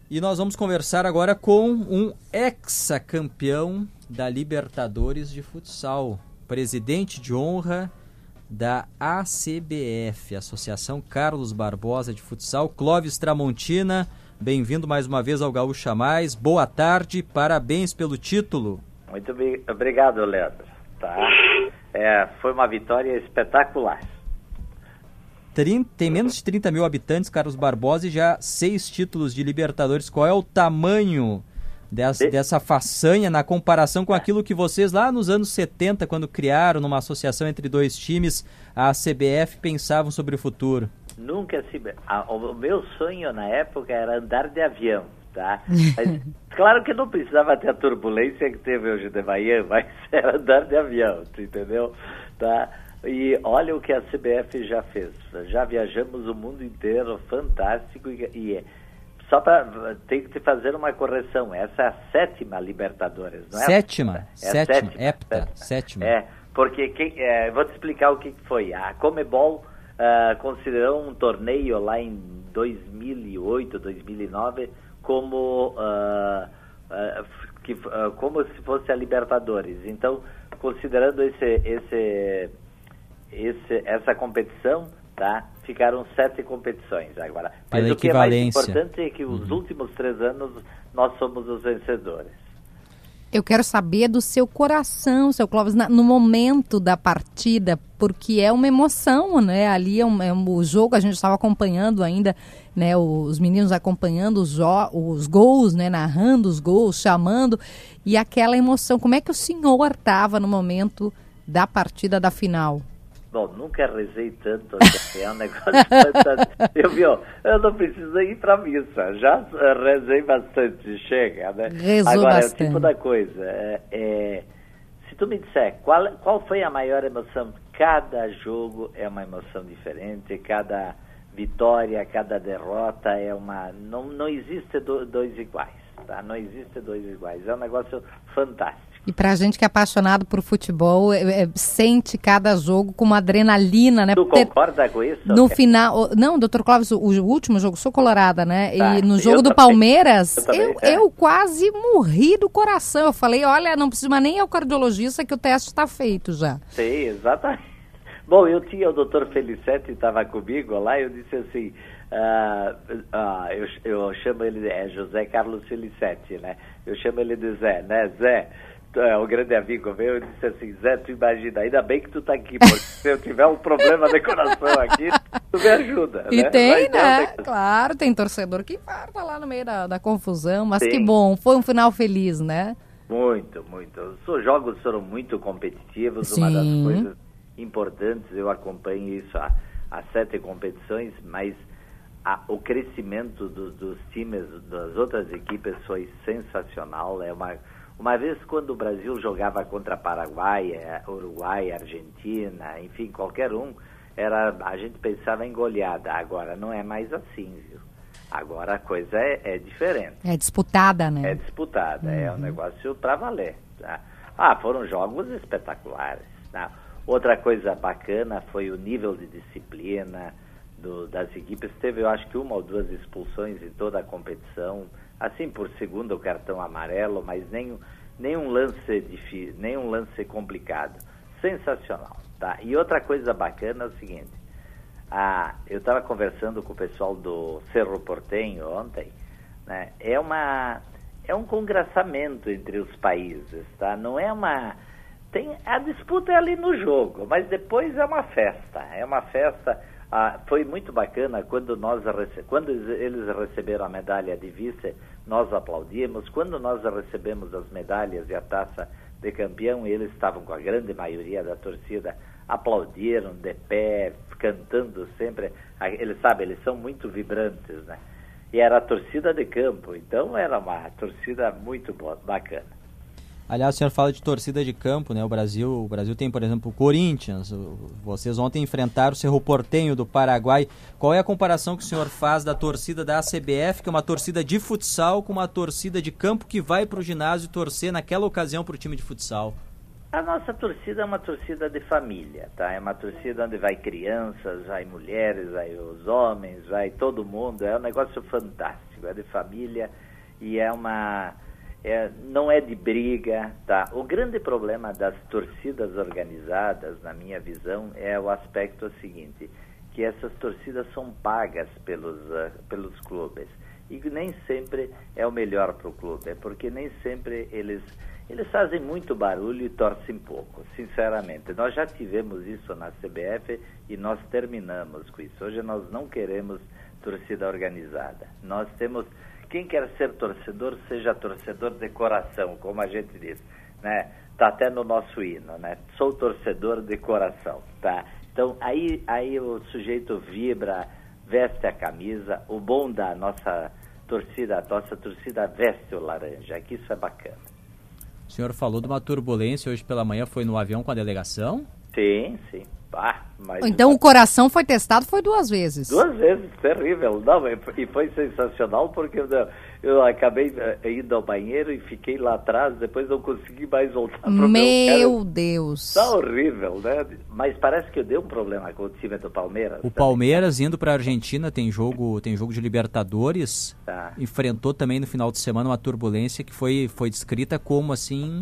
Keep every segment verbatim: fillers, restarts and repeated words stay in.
E nós vamos conversar agora com um ex-campeão da Libertadores de futsal, presidente de honra da A C B F, Associação Carlos Barbosa de Futsal, Clóvis Tramontina. Bem-vindo mais uma vez ao Gaúcha Mais. Boa tarde, parabéns pelo título. Muito obrigado, Leandro. Tá. É, foi uma vitória espetacular. trinta, tem menos de trinta mil habitantes, Carlos Barbosa, e já seis títulos de Libertadores. Qual é o tamanho dessa, de... dessa façanha na comparação com aquilo que vocês lá nos anos setenta, quando criaram numa associação entre dois times, a C B F, pensavam sobre o futuro? Nunca se... O meu sonho na época era andar de avião, tá? Mas, claro que não precisava ter a turbulência que teve hoje de manhã, mas era andar de avião, entendeu? Tá? E olha o que a C B F já fez. Já viajamos o mundo inteiro, fantástico. E, e só para tem que fazer uma correção. Essa é a sétima Libertadores, não é? Sétima, é sétima, sétima, hepta, sétima. sétima. É, porque quem, é, vou te explicar o que foi. A Comebol uh, considerou um torneio lá em dois mil e oito, dois mil e nove como uh, uh, que, uh, como se fosse a Libertadores. Então, considerando esse esse Esse, essa competição, tá? Ficaram sete competições agora. Mas Pela o que é mais equivalência. importante é que os uhum. últimos três anos nós somos os vencedores. Eu quero saber do seu coração, seu Clóvis, na, no momento da partida, porque é uma emoção, né? Ali é um, é um, o jogo, a gente estava acompanhando ainda, né? Os meninos acompanhando os, jo- os gols, né? Narrando os gols, chamando, e aquela emoção. Como é que o senhor estava no momento da partida da final? Bom, nunca rezei tanto, assim, é um negócio fantástico. Eu, viu, eu não preciso ir para missa, já rezei bastante, chega, né? Rezou Agora, bastante. é o tipo da coisa, é, é, se tu me disser qual, qual foi a maior emoção, cada jogo é uma emoção diferente, cada vitória, cada derrota é uma... Não, não existe do, dois iguais, tá? Não existe dois iguais, é um negócio fantástico. E pra gente que é apaixonado por futebol, é, é, sente cada jogo com uma adrenalina, né? Tu Porque concorda com isso? No final... Não, doutor Clóvis, o, o último jogo, sou colorada, né? Tá, e no jogo do também, Palmeiras, eu, também, eu, é. eu quase morri do coração. Eu falei, olha, não precisa mais nem ir ao cardiologista que o teste está feito já. Sim, exatamente. Bom, eu tinha o doutor Felicete, estava comigo lá, eu disse assim... Uh, uh, eu, eu chamo ele, é José Carlos Felicete, né? Eu chamo ele de Zé, né? Zé... É um grande amigo meu, eu disse assim, Zé, tu imagina, ainda bem que tu tá aqui, porque se eu tiver um problema de coração aqui, tu me ajuda, e né? tem, Mas, né? Tem... Claro, tem torcedor que infarta lá no meio da, da confusão, mas Sim. que bom, foi um final feliz, né? Muito, muito. Os jogos foram muito competitivos, Sim. Uma das coisas importantes, eu acompanho isso há, há sete competições, mas a, o crescimento do, dos times, das outras equipes foi sensacional, é uma... Uma vez, quando o Brasil jogava contra Paraguai, Uruguai, Argentina, enfim, qualquer um, era, a gente pensava em goleada. Agora não é mais assim, viu? Agora a coisa é, é diferente. É disputada, né? É disputada, uhum. É um negócio para valer. Tá? Ah, foram jogos espetaculares. Tá? Outra coisa bacana foi o nível de disciplina do, das equipes. Teve, eu acho que uma ou duas expulsões em toda a competição, assim por segundo o cartão amarelo, mas nem, nem um lance difícil, nem um lance complicado. Sensacional, tá? E outra coisa bacana é o seguinte, ah, eu estava conversando com o pessoal do Cerro Porteño ontem, né? É uma, é um congraçamento entre os países, tá? Não é uma... Tem, a disputa é ali no jogo, mas depois é uma festa, é uma festa... Ah, foi muito bacana quando, nós rece... quando eles receberam a medalha de vice, nós aplaudimos. Quando nós recebemos as medalhas e a taça de campeão, eles estavam com a grande maioria da torcida, aplaudiram de pé, cantando sempre. Eles sabem, eles são muito vibrantes, né? E era a torcida de campo, então era uma torcida muito boa, bacana. Aliás, o senhor fala de torcida de campo, né? O Brasil, o Brasil tem, por exemplo, o Corinthians. Vocês ontem enfrentaram o Cerro Porteño do Paraguai. Qual é a comparação que o senhor faz da torcida da A C B F, que é uma torcida de futsal, com uma torcida de campo que vai para o ginásio torcer naquela ocasião para o time de futsal? A nossa torcida é uma torcida de família, tá? É uma torcida onde vai crianças, vai mulheres, vai os homens, vai todo mundo. É um negócio fantástico. fantástico, é de família e é uma... É, não é de briga, tá? O grande problema das torcidas organizadas, na minha visão, é o aspecto seguinte, que essas torcidas são pagas pelos, uh, pelos clubes. E nem sempre é o melhor para o clube, porque nem sempre eles, eles fazem muito barulho e torcem pouco, sinceramente. Nós já tivemos isso na C B F e nós terminamos com isso. Hoje nós não queremos torcida organizada. Nós temos... Quem quer ser torcedor, seja torcedor de coração, como a gente diz, né? Tá até no nosso hino, né? Sou torcedor de coração, tá? Então, aí, aí o sujeito vibra, veste a camisa. O bom da nossa torcida, a nossa torcida veste o laranja, que isso é bacana. O senhor falou de uma turbulência hoje pela manhã, foi no avião com a delegação? Sim, sim. Ah, mas então o coração foi testado, foi duas vezes. Duas vezes, terrível. Não, e foi sensacional porque eu, eu acabei indo ao banheiro e fiquei lá atrás, depois não consegui mais voltar pro meu meu Meu Deus. Tá horrível, né? Mas parece que eu dei um problema com o time do Palmeiras. O também. Palmeiras indo para a Argentina, tem jogo, tem jogo de Libertadores, tá. Enfrentou também no final de semana uma turbulência que foi, foi descrita como assim...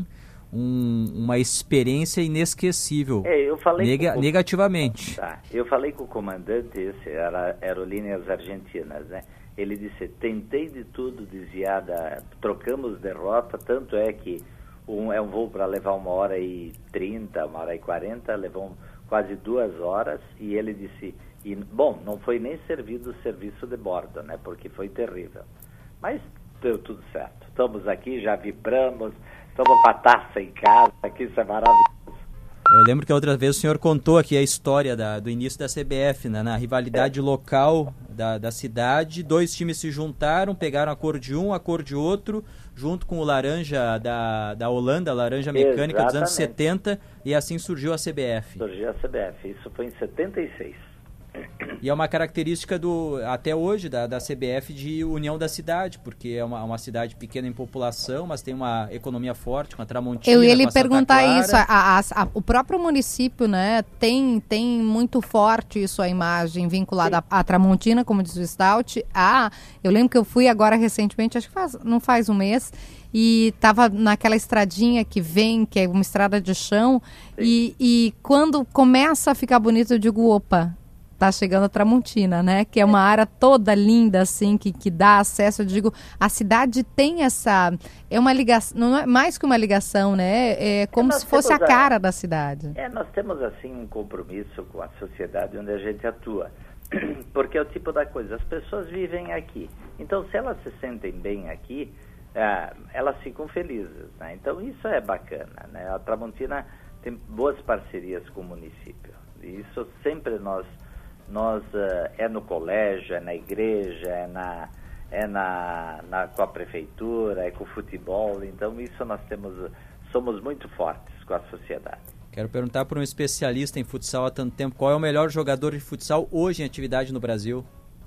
Um, uma experiência inesquecível, é, eu falei nega, com... negativamente. Tá. Eu falei com o comandante, esse era Aerolíneas Argentinas, né? Ele disse, tentei de tudo desviar da... Trocamos derrota, tanto é que um, é um voo para levar uma hora e trinta, uma hora e quarenta, levou quase duas horas, e ele disse, e, bom, não foi nem servido o serviço de bordo, né? Porque foi terrível. Mas deu tudo certo. Estamos aqui, já vibramos, estamos com a taça em casa, aqui isso é maravilhoso. Eu lembro que outra vez o senhor contou aqui a história da, do início da C B F, né? Na rivalidade é. local da, da cidade, dois times se juntaram, pegaram a cor de um, a cor de outro, junto com o laranja da, da Holanda, a laranja mecânica. Exatamente. Dos anos setenta, e assim surgiu a C B F. Surgiu a C B F, isso foi em setenta e seis. E é uma característica do, até hoje da, da C B F de união da cidade, porque é uma, uma cidade pequena em população, mas tem uma economia forte, com a Tramontina. Eu ia lhe perguntar isso, a, a, a, o próprio município, né, tem, tem muito forte isso, a imagem vinculada à Tramontina, como diz o Stout. Ah, eu lembro que eu fui agora recentemente, acho que faz, não faz um mês, e estava naquela estradinha que vem, que é uma estrada de chão, e, e quando começa a ficar bonito, eu digo, opa, tá chegando a Tramontina, né? Que é uma área toda linda, assim, que, que dá acesso. Eu digo, a cidade tem essa... É uma ligação, não é mais que uma ligação, né? É como é, se fosse a cara a, da cidade. É, nós temos, assim, um compromisso com a sociedade onde a gente atua. Porque é o tipo da coisa, as pessoas vivem aqui. Então, se elas se sentem bem aqui, é, elas ficam felizes, né? Então, isso é bacana, né? A Tramontina tem boas parcerias com o município. E isso sempre nós... Nós, uh, é no colégio, é na igreja, é, na, é na, na, com a prefeitura, é com o futebol. Então, isso nós temos, somos muito fortes com a sociedade. Quero perguntar para um especialista em futsal há tanto tempo, qual é o melhor jogador de futsal hoje em atividade no Brasil?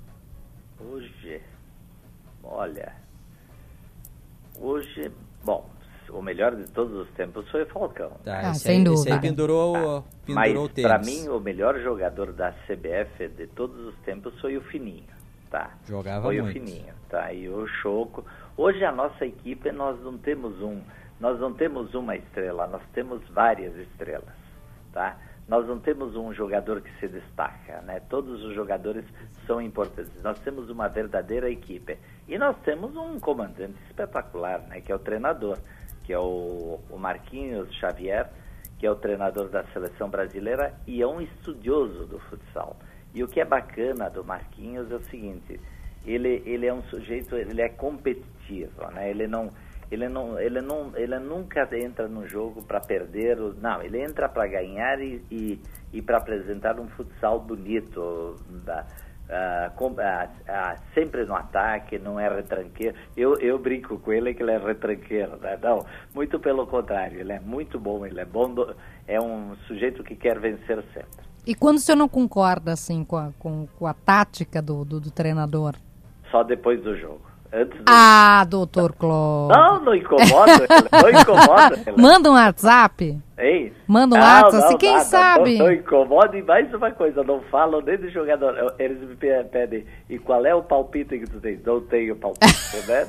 Hoje, olha, hoje, bom... O melhor de todos os tempos foi o Falcão. Tá, ah, sem aí, dúvida. Esse aí pendurou, ah, pendurou o tênis. Mas, para mim, o melhor jogador da C B F de todos os tempos foi o Fininho, tá? Jogava foi muito. Foi o Fininho, tá? E o Choco. Hoje, a nossa equipe, nós não temos um... Nós não temos uma estrela, nós temos várias estrelas, tá? Nós não temos um jogador que se destaca, né? Todos os jogadores são importantes. Nós temos uma verdadeira equipe. E nós temos um comandante espetacular, né? Que é o treinador, que é o, o Marquinhos Xavier, que é o treinador da seleção brasileira e é um estudioso do futsal. E o que é bacana do Marquinhos é o seguinte, ele, ele é um sujeito, ele é competitivo, né? Ele não, ele não, ele não, ele nunca entra no jogo para perder, não, ele entra para ganhar e, e, e para apresentar um futsal bonito, da, Uh, com, uh, uh, sempre no ataque, não é retranqueiro. Eu, eu brinco com ele que ele é retranqueiro, né? Não, muito pelo contrário, ele é muito bom, ele é bom, do, é um sujeito que quer vencer sempre. E quando o senhor não concorda assim com a, com, com a tática do, do, do treinador? Só depois do jogo. Antes do... Ah, doutor Clóvis. Não, não incomoda, não incomoda. Manda um WhatsApp. Ei? Manda um não, WhatsApp, não, se quem nada, sabe. Não, não incomoda e mais uma coisa, não falam nem do jogador. Eles me pedem, e qual é o palpite que tu tem? Não tenho palpite, né?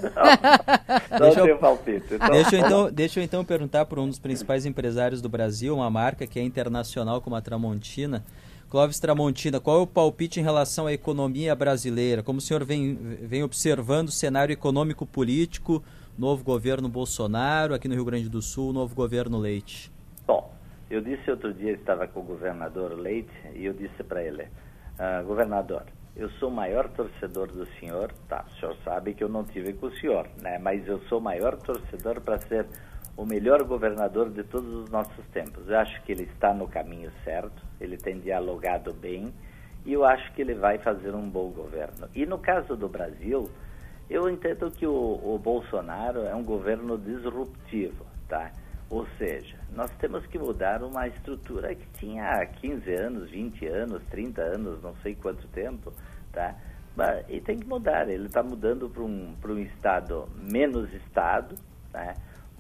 Não, não tenho eu, palpite. Então, deixa, eu então, deixa eu então perguntar para um dos principais empresários do Brasil, uma marca que é internacional como a Tramontina. Clóvis Tramontina, qual é o palpite em relação à economia brasileira? Como o senhor vem, vem observando o cenário econômico-político, novo governo Bolsonaro, aqui no Rio Grande do Sul, novo governo Leite? Bom, eu disse outro dia, estava com o governador Leite, e eu disse para ele, ah, governador, eu sou o maior torcedor do senhor, tá, o senhor sabe que eu não tive com o senhor, né, mas eu sou o maior torcedor para ser o melhor governador de todos os nossos tempos. Eu acho que ele está no caminho certo, ele tem dialogado bem e eu acho que ele vai fazer um bom governo. E no caso do Brasil, eu entendo que o, o Bolsonaro é um governo disruptivo, tá? Ou seja, nós temos que mudar uma estrutura que tinha quinze anos, vinte anos, trinta anos, não sei quanto tempo, tá? E tem que mudar, ele está mudando para um, para um Estado menos Estado, tá?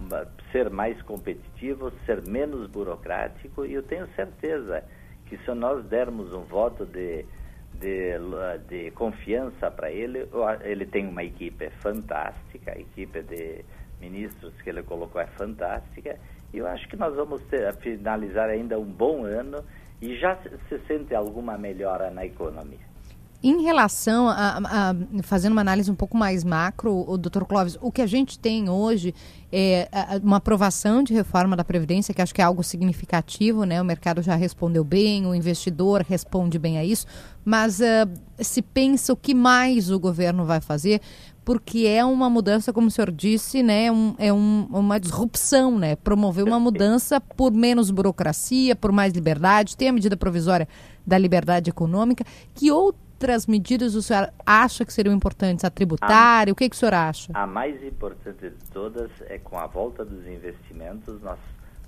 Ser mais competitivo, ser menos burocrático, e eu tenho certeza que se nós dermos um voto de, de, de confiança para ele, ele tem uma equipe fantástica, a equipe de ministros que ele colocou é fantástica, e eu acho que nós vamos ter, finalizar ainda um bom ano e já se, se sente alguma melhora na economia. Em relação a, a, fazendo uma análise um pouco mais macro, o doutor Clóvis, o que a gente tem hoje é uma aprovação de reforma da Previdência, que acho que é algo significativo, né? O mercado já respondeu bem, o investidor responde bem a isso, mas uh, se pensa o que mais o governo vai fazer, porque é uma mudança, como o senhor disse, né? Um, é um, uma disrupção, né? Promover uma mudança por menos burocracia, por mais liberdade, tem a medida provisória da liberdade econômica, que outro outras medidas o senhor acha que seriam importantes? A tributária, a, o que, que o senhor acha? A mais importante de todas é, com a volta dos investimentos, nós,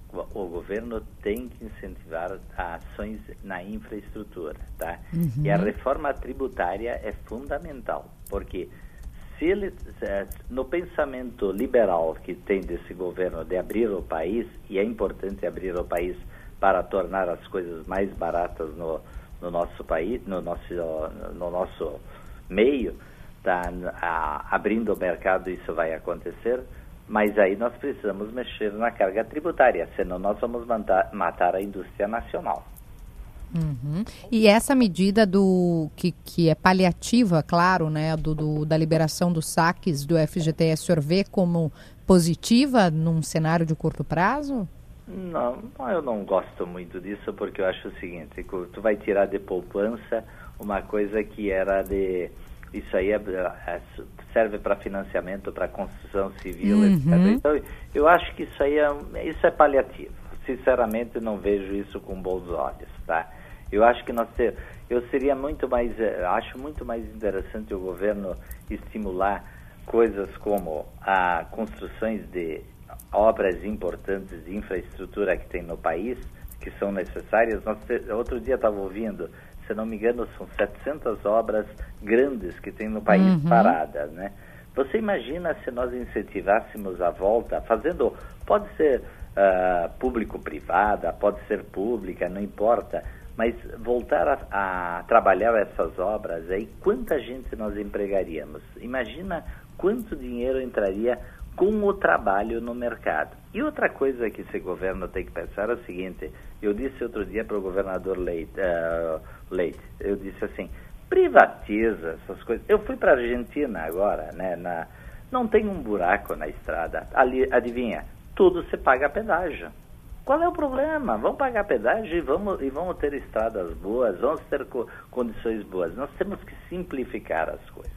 o governo tem que incentivar ações na infraestrutura, tá? Uhum. E a reforma tributária é fundamental, porque se ele, no pensamento liberal que tem desse governo de abrir o país, e é importante abrir o país para tornar as coisas mais baratas no no nosso país, no nosso, no nosso meio, tá, a, abrindo o mercado, isso vai acontecer, mas aí nós precisamos mexer na carga tributária, senão nós vamos matar, matar a indústria nacional. Uhum. E essa medida do que, que é paliativa, claro, né, do, do, da liberação dos saques do F G T S, o senhor vê como positiva num cenário de curto prazo? Não, eu não gosto muito disso, porque eu acho o seguinte, tu vai tirar de poupança uma coisa que era de... Isso aí é, é, serve para financiamento, para construção civil, uhum. etcétera. Então, eu acho que isso aí é, isso é paliativo. Sinceramente, não vejo isso com bons olhos, tá? Eu acho que nós ter, eu seria muito mais, acho muito mais interessante o governo estimular coisas como a construções de obras importantes de infraestrutura que tem no país, que são necessárias. Nós, outro dia estava ouvindo, se não me engano, são setecentas obras grandes que tem no país uhum. paradas, né? Você imagina se nós incentivássemos a volta, fazendo, pode ser uh, público-privada, pode ser pública, não importa, mas voltar a, a trabalhar essas obras, aí quanta gente nós empregaríamos? Imagina quanto dinheiro entraria com o trabalho no mercado. E outra coisa que esse governo tem que pensar é o seguinte, eu disse outro dia para o governador Leite, uh, Leite, eu disse assim, privatiza essas coisas. Eu fui para a Argentina agora, né, na, não tem um buraco na estrada, ali, adivinha, tudo se paga pedágio. Qual é o problema? Vamos pagar pedágio e vamos, e vamos ter estradas boas, vamos ter co- condições boas. Nós temos que simplificar as coisas.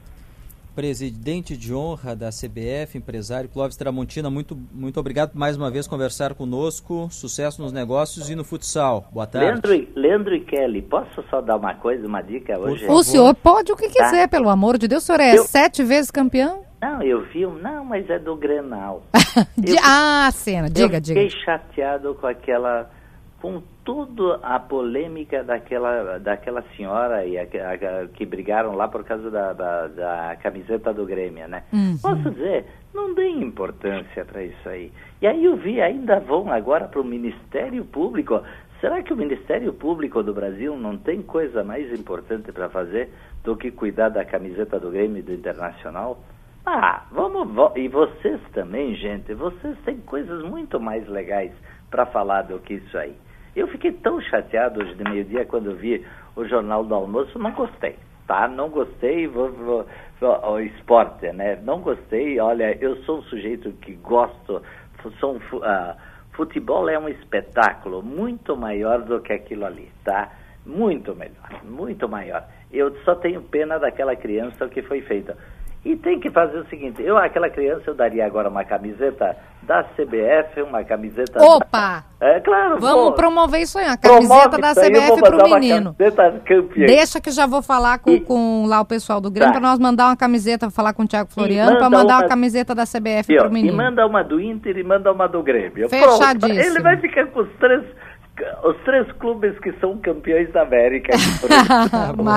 Presidente de honra da C B F, empresário Clóvis Tramontina, muito, muito obrigado por mais uma vez conversar conosco. Sucesso nos negócios e no futsal. Boa tarde. Leandro e, Leandro e Kelly, posso só dar uma coisa, uma dica hoje? O senhor pode o que quiser, tá? Pelo amor de Deus. O senhor é eu... sete vezes campeão? Não, eu vi, não, mas é do Grenal. de... eu... Ah, cena, diga, eu diga. Eu fiquei chateado com aquela, com toda a polêmica daquela, daquela senhora e a, a, a, que brigaram lá por causa da, da, da camiseta do Grêmio, né? Uhum. Posso dizer, não dê importância para isso aí. E aí eu vi, ainda vão agora para o Ministério Público. Será que o Ministério Público do Brasil não tem coisa mais importante para fazer do que cuidar da camiseta do Grêmio e do Internacional? Ah, vamos, e vocês também, gente, vocês têm coisas muito mais legais para falar do que isso aí. Eu fiquei tão chateado hoje de meio-dia quando vi o Jornal do Almoço, não gostei, tá? Não gostei, vou, vou, vou, o esporte, né? Não gostei, olha, eu sou um sujeito que gosto, sou um, uh, futebol é um espetáculo muito maior do que aquilo ali, tá? Muito melhor, muito maior. Eu só tenho pena daquela criança que foi feita. E tem que fazer o seguinte, eu, aquela criança, eu daria agora uma camiseta da C B F, uma camiseta... Opa! Da... É, claro. Vamos pô, promover isso aí, a camiseta da C B F pro menino. Campeã. Deixa que já vou falar com, e... com lá o pessoal do Grêmio, tá, para nós mandar uma camiseta, vou falar com o Thiago Floriano, para mandar uma... uma camiseta da C B F e, pro ó, menino. E manda uma do Inter e manda uma do Grêmio. Fechadíssimo. Pronto, ele vai ficar com os três... Os três clubes que são campeões da América.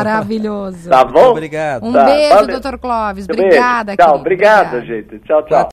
Maravilhoso. Tá bom? Obrigado. Um tá, beijo, valeu. doutor Clóvis. Beijo. Obrigada, Tchau, querido. obrigado, Obrigada. gente. Tchau, tchau.